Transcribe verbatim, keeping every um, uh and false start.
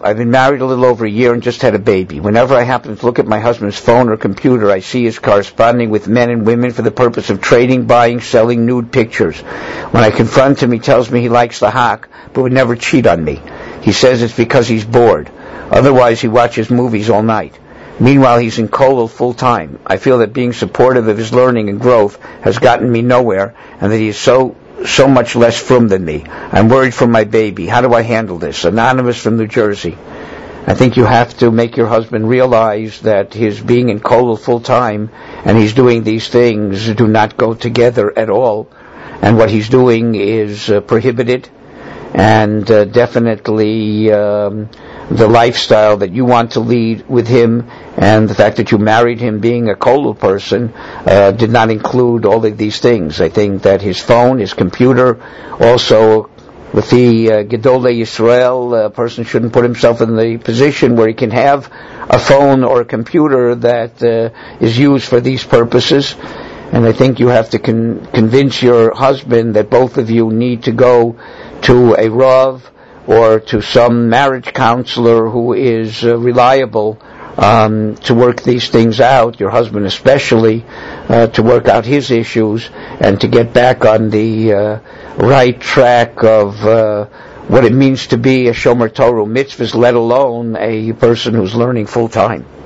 I've been married a little over a year and just had a baby. Whenever I happen to look at my husband's phone or computer, I see his corresponding with men and women for the purpose of trading, buying, selling nude pictures. When I confront him, he tells me he likes the hawk, but would never cheat on me. He says it's because he's bored. Otherwise, he watches movies all night. Meanwhile, he's in Kollel full time. I feel that being supportive of his learning and growth has gotten me nowhere, and that he is so so much less frum than me. I'm worried for my baby. How do I handle this? Anonymous from New Jersey. I think you have to make your husband realize that his being in Kollel full time and he's doing these things do not go together at all, and what he's doing is uh, prohibited, and uh, definitely um, the lifestyle that you want to lead with him, and the fact that you married him being a Kollel person uh, did not include all of these things. I think that his phone, his computer, also with the uh, Gedolei Yisrael, a person shouldn't put himself in the position where he can have a phone or a computer that uh, is used for these purposes. And I think you have to con- convince your husband that both of you need to go to a Rav or to some marriage counselor who is uh, reliable um, to work these things out, your husband especially, uh, to work out his issues and to get back on the uh, right track of uh, what it means to be a Shomer Torah mitzvahs, let alone a person who's learning full time.